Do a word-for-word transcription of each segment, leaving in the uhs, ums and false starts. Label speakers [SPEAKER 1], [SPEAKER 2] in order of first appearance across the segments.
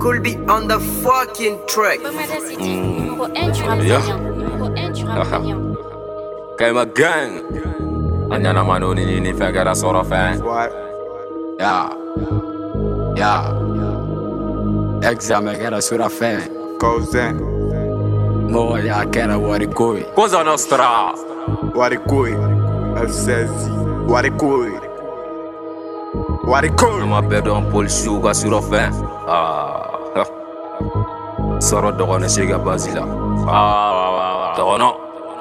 [SPEAKER 1] Cool be on the fucking track.
[SPEAKER 2] Yeah. Kayma gang. Anyana mano ni ni fagara sort of fan. Yeah. Yeah. Exame era sura fan.
[SPEAKER 3] Cosa?
[SPEAKER 2] Mo ya kera wari koi. Cosa nostra.
[SPEAKER 3] Wari koi. Alsezi. Wari koi. Wari koi.
[SPEAKER 2] Ma bedon Paul Suga sur fin. Ah. Soro dogone shega bazila. Ah. Dogono.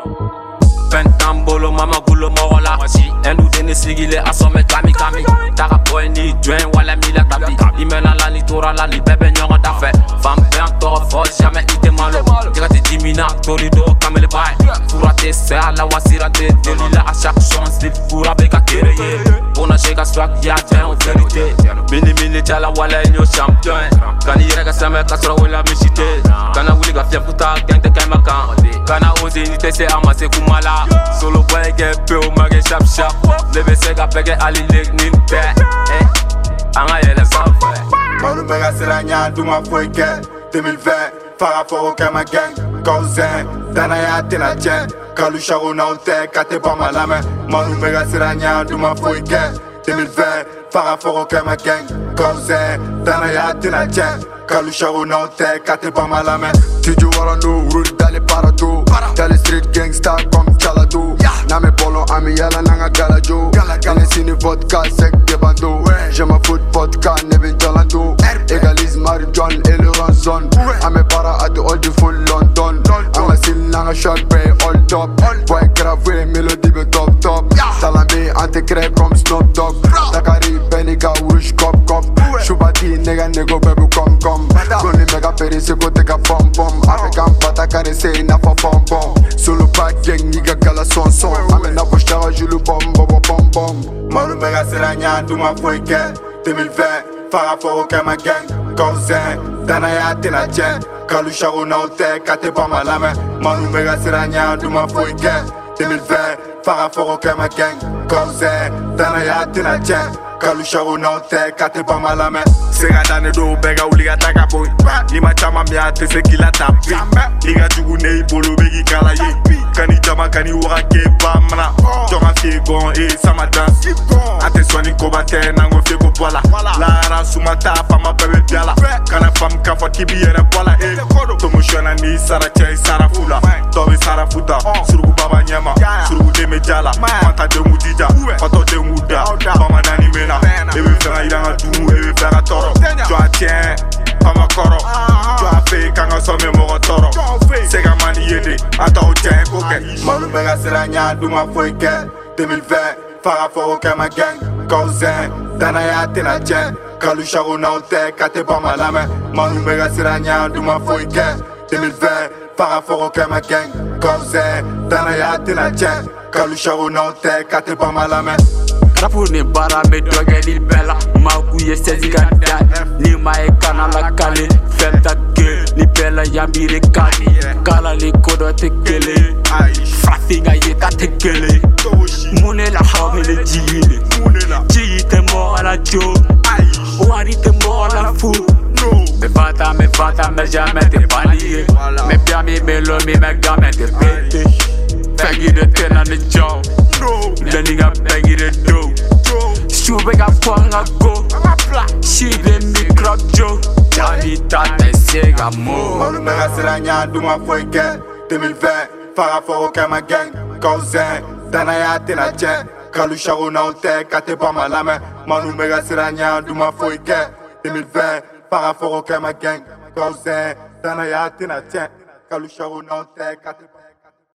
[SPEAKER 2] Pentambolo mama gulo mola. Endu deni sigile asome kami kami. Taka boy ni join wala mila tapi. Imena la ni tora la li bebe nyonga ta fe. Fam ben to fo jamais ite malo. Tika ti dimina torido kamele bay. Furate se ala wasira te delila a chaque chance de fura beka kereye. Bona sheka swag ya ten en vérité. Mini mini chala wala nyo champion. Kani yere same kasra wala mishite. Kana wuli ga fia puta gang te kaima kan. Kana ozi ni te se amase kumala. Solo boy get peu mage sharp sharp. Lebe sega pege ali leg nin te. Eh, anga yele safe.
[SPEAKER 3] Manu mega seranya duma foike. deux mille vingt, fara foro kema gang. Cousin, dana ya tena chen. Kalu shago na onte kate pa malame. Manu mega seranya duma foike. deux mille vingt, fara foro kema gang. Cousin, dana ya tena chen. Kalu shago na onte kate pa malame. Tiju warando, roule dans les parados. Dans les street gangsta comme Chalado. Name polo ami yala nanga galajo. Gane sini vodka sec de bando. Je me fous vodka nevin jalando. Égalise Marie John et le ranson. Ame para at all the full London. Anga sil nanga shot pay all top. Boy grave mélodie be top top. Salami ante crêpe comme Snoop Dogg. Takari Benika rouge cop cop. Shubati nega nego bebe kom kom. Goni mega perise kote ka pom pom. Avec un pata caressé na fa pom pom. Solo pack gang niga gala son son. Ame na poshtara julu bom bom bom bom. Manu mega seranya duma foike. deux mille vingt, fara foro kema gang. Cousin, dana ya tena chen. Kalu shago na onte kate pa malame. Manu mega seranya duma foike. deux mille vingt, fara foro kema gang. Cousin, dana ya tena chen. Kalu shago na onte kate pa malame. Sega dane do bega uliga taka boy. Lima chama mia te se kila tapi. Iga jugu nei bolo begi kala ye. Kani jama kani waka ke bamana. Jonga fie gon e sama dance. Ate swani kobate nango fie ko bola. Lara sumata fama bebe biala. Kana fam kafa kibi yere bola e. Tomo shona ni sara chai sara fula. Tobe sara futa. Surugu baba nyama. Surugu deme jala. Manta de mudija. Fato de muda. Mama nani mena. Ebe fera iranga dumu ebe fera toro. Joa tien Pama koro. Joa fe kanga some moro toro. Sega mani yede. Ata o tien koke. Manu mega seranya duma foike. deux mille vingt, fara foro kema gang. Cousin, dana ya tena chen. Kalu shago na onte kate pa malame. Manu mega seranya duma foike. deux mille vingt, fara foro kema gang. Cousin, dana ya tena chen. Kalu shago na onte kate pa malame.
[SPEAKER 4] Rapu ni bara me doge ni bella. Magu ye sezi ganda. Ni mae kana la kale. Feta ke ni bella yambire kani. Kala li kodo te kele. Frafinga ye ta te kele. Mune la hame le jile. Jile te mo ala jo. Wari te mo ala fou. Me fata, me fata, me jamais te panier. Me piami, me lomi, me gamin te pété. Faggy de ten on the jaw. The nigga baggy the dough. Shube ga kwanga go. She let me crop Joe. Johnny Tata Sega Mo.
[SPEAKER 3] Manu mega seranya duma foike. deux mille vingt, fara foro kema gang. Cousin, dana ya tena chen. Kalu shago na onte kate pa malame. Manu mega seranya duma foike. deux mille vingt, fara foro kema gang. Cousin, dana ya tena chen. Kalu shago na onte kate